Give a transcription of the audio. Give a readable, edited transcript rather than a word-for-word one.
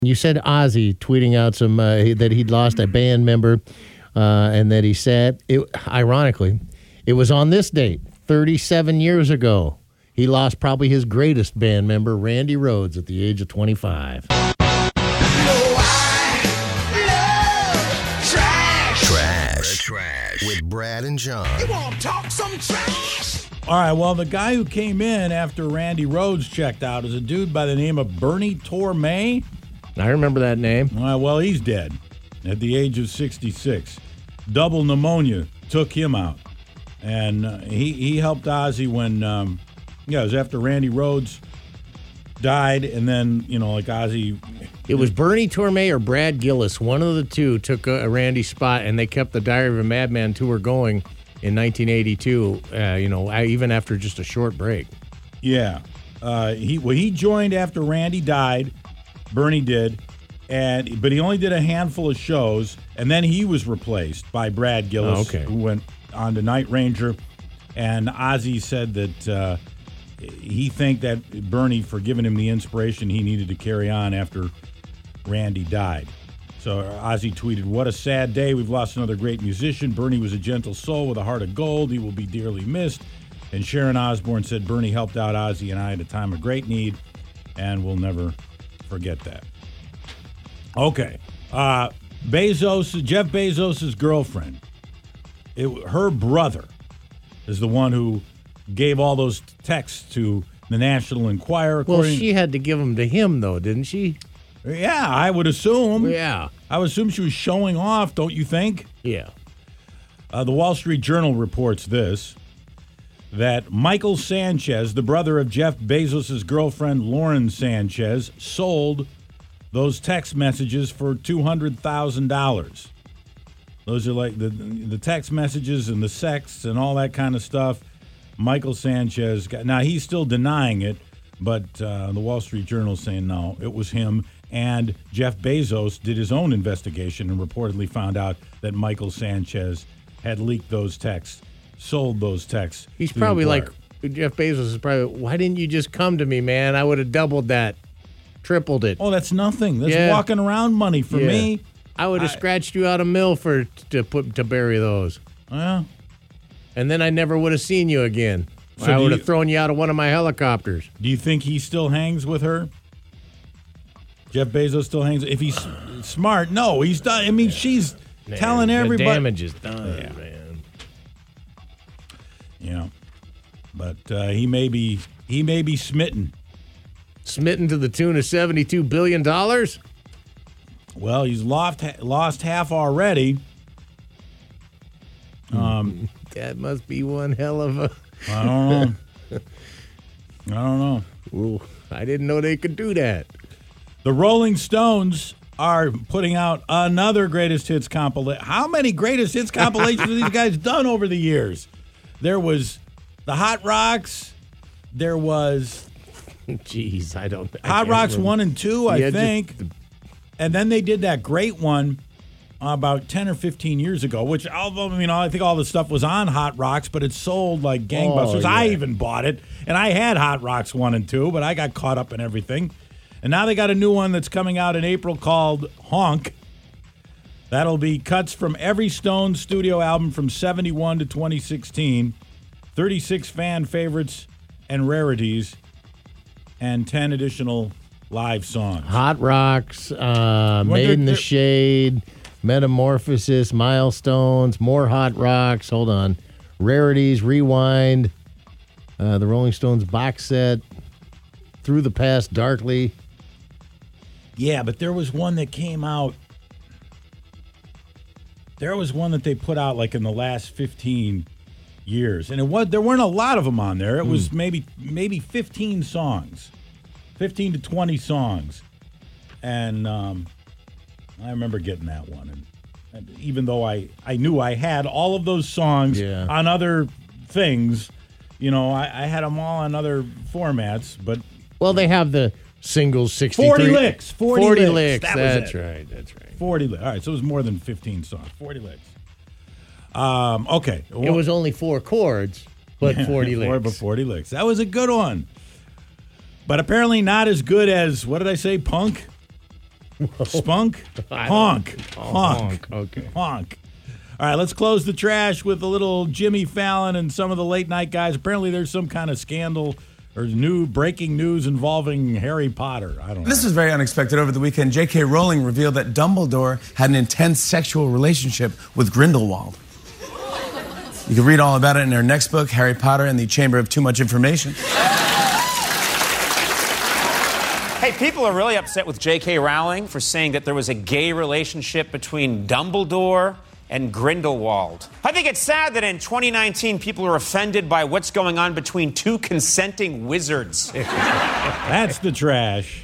You said Ozzy tweeting out some that he'd lost a band member, and that he said, ironically, it was on this date, 37 years ago. He lost probably his greatest band member, Randy Rhoads, at the age of 25. Trash with Brad and John. You want to talk some trash? All right, well, the guy who came in after Randy Rhoads checked out is a dude by the name of Bernie Torme. I remember that name. Well, he's dead at the age of 66. Double pneumonia took him out. And he helped Ozzy when, it was after Randy Rhoads died, and then, like Ozzy... It was Bernie Torme or Brad Gillis. One of the two took a Randy spot, and they kept the Diary of a Madman tour going in 1982, even after just a short break. Yeah. He joined after Randy died. Bernie did. But he only did a handful of shows, and then he was replaced by Brad Gillis, who went on to Night Ranger. And Ozzy said that he thanked that Bernie for giving him the inspiration he needed to carry on after Randy died. So Ozzy tweeted, "What a sad day. We've lost another great musician. Bernie was a gentle soul with a heart of gold. He will be dearly missed." And Sharon Osbourne said, "Bernie helped out Ozzy and I at a time of great need, and we'll never forget that." Okay. Jeff Bezos' girlfriend, her brother is the one who gave all those texts to the National Enquirer. Well, she had to give them to him, though, didn't she? Yeah, I would assume. Yeah. I would assume she was showing off, don't you think? Yeah. The Wall Street Journal reports this, that Michael Sanchez, the brother of Jeff Bezos' girlfriend, Lauren Sanchez, sold those text messages for $200,000. Those are like the text messages and the sex and all that kind of stuff. Michael Sanchez now he's still denying it, but the Wall Street Journal is saying no, it was him. And Jeff Bezos did his own investigation and reportedly found out that Michael Sanchez had leaked those texts, sold those texts. He's probably like, Jeff Bezos is probably, why didn't you just come to me, man? I would have doubled that, tripled it. Oh, that's nothing. That's walking around money for me. I would have scratched you out a mill to bury those. Yeah. And then I never would have seen you again. So I would have thrown you out of one of my helicopters. Do you think he still hangs with her? Jeff Bezos still hangs? If he's smart, no, he's done. I mean, she's telling everybody. The damage is done, man. Yeah. But he may be smitten. Smitten to the tune of $72 billion? Well, he's lost half already. That must be one hell of a... I don't know. Ooh, I didn't know they could do that. The Rolling Stones are putting out another greatest hits compilation. How many greatest hits compilations have these guys done over the years? There was the Hot Rocks. There was... Jeez, I don't... Hot Rocks 1 and 2, I think. And then they did that great one about 10 or 15 years ago, which, I think all the stuff was on Hot Rocks, but it sold like gangbusters. Oh, yeah. I even bought it, and I had Hot Rocks 1 and 2, but I got caught up in everything. And now they got a new one that's coming out in April called Honk. That'll be cuts from every Stones studio album from 71 to 2016, 36 fan favorites and rarities, and 10 additional live songs. Hot Rocks, Made in the Shade, Metamorphosis, Milestones, more Hot Rocks. Hold on. Rarities, Rewind, the Rolling Stones box set, Through the Past Darkly. Yeah, but there was one that came out. There was one that they put out like in the last 15 years, and there weren't a lot of them on there. It was maybe 15 songs, 15 to 20 songs, and I remember getting that one. And even though I knew I had all of those songs on other things, I had them all on other formats, but they have the singles 63. 40 licks. 40 licks. That's right. 40 licks. All right, so it was more than 15 songs. 40 licks. Okay. It was only 4 chords, but 40 licks. 40 licks. That was a good one. But apparently not as good as, what did I say, Punk? Spunk? Honk. Honk. Okay. Honk. All right, let's close the trash with a little Jimmy Fallon and some of the late night guys. Apparently there's some kind of scandal or new breaking news involving Harry Potter. I don't know. This was very unexpected. Over the weekend, J.K. Rowling revealed that Dumbledore had an intense sexual relationship with Grindelwald. You can read all about it in her next book, Harry Potter and the Chamber of Too Much Information. Hey, people are really upset with J.K. Rowling for saying that there was a gay relationship between Dumbledore and Grindelwald. I think it's sad that in 2019, people are offended by what's going on between two consenting wizards. That's the trash.